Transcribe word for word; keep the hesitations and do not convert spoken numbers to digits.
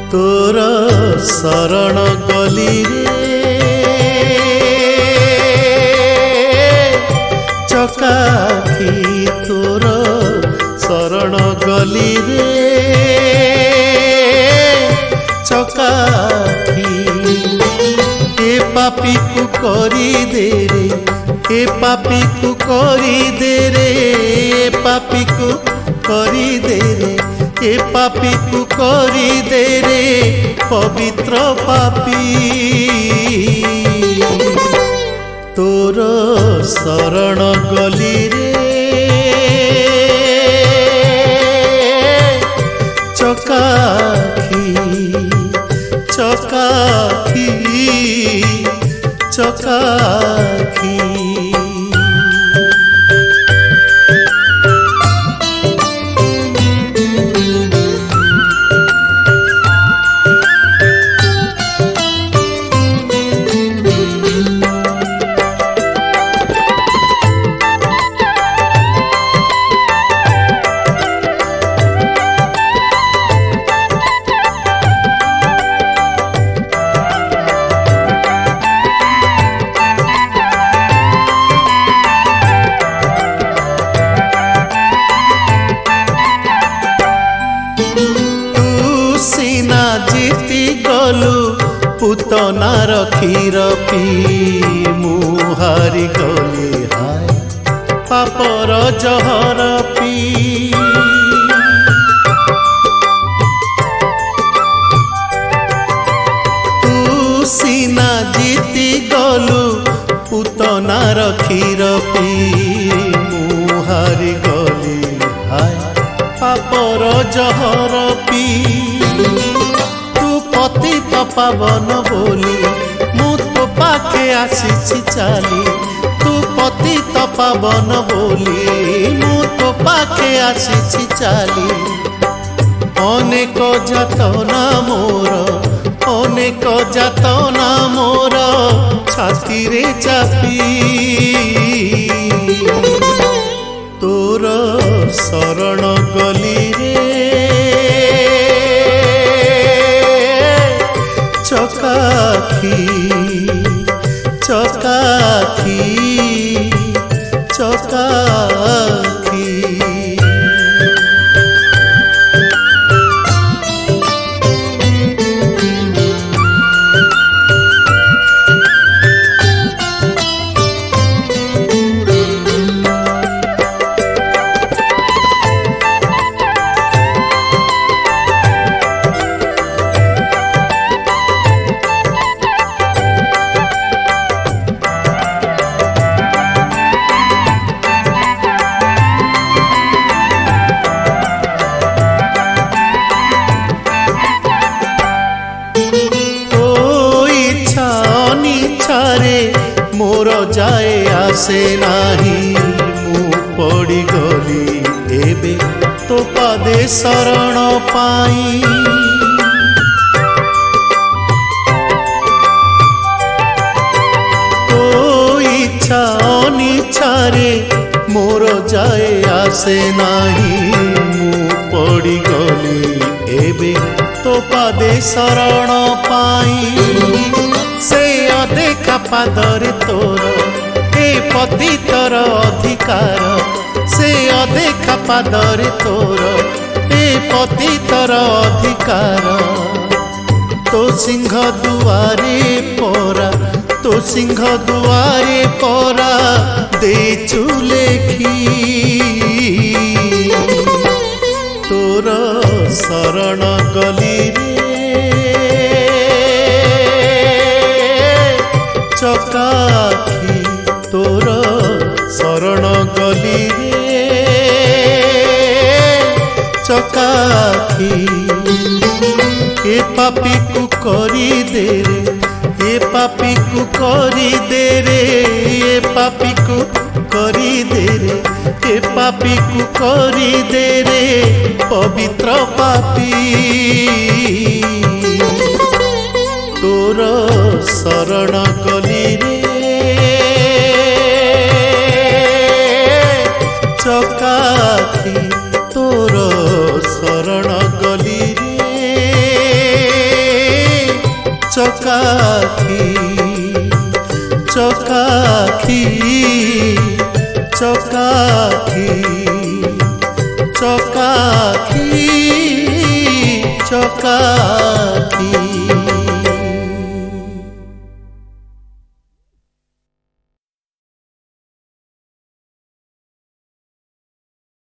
तोर शरण गली रे चकाखी तोर शरण गली रे चकाखी ए पापी को करी दे रे ए पापी को करी दे रे ए पापी को करी दे रे ए पापी को करी दे रे पवित्र पापी तोर शरण गली रे चकाखी चकाखी चकाखी पुतनार क्षीर पी मुहारी गली हाय पापर जहर पी तू सीना जीति गलु पुतनार क्षीर पी मुहारी गली हाय पापर जहर पी पतित पावन बोली मु तो पाखे आसी चाली तू पतित पावन बोली मु तो पाखे आसी चाली अनेक जातना मोर अनेक जातना मोर छाती रे चापी तोर शरण गली रे चकाखी चकाखी चकाखी मोर जाए आसे नाही मु पड़ी गली एबे तो पादे शरण पाई तो इच्छा अनिच्छारे मोर जाए आसे नाही मु पड़ी गली एबे तो पादे शरण पाई से अदेखा पादरे तोर ए पतितर अधिकार से अदेखा पादरे तोर ए पतितर अधिकार तो सिंह दुआरे परा तो सिंह दुआरे परा देचु लेखी तोर शरण गली रे चकाखी तोर शरण गली रे चकाखी ए पापी को करी दे रे ए पापी को करी दे रे ए पापी को करी दे रे ए पापी को करी दे रे पवित्र पापी तोर शरण गली रे चकाखी तोर शरण गली रे চকাখি চকাখি চকাখি চকাখি চকাখি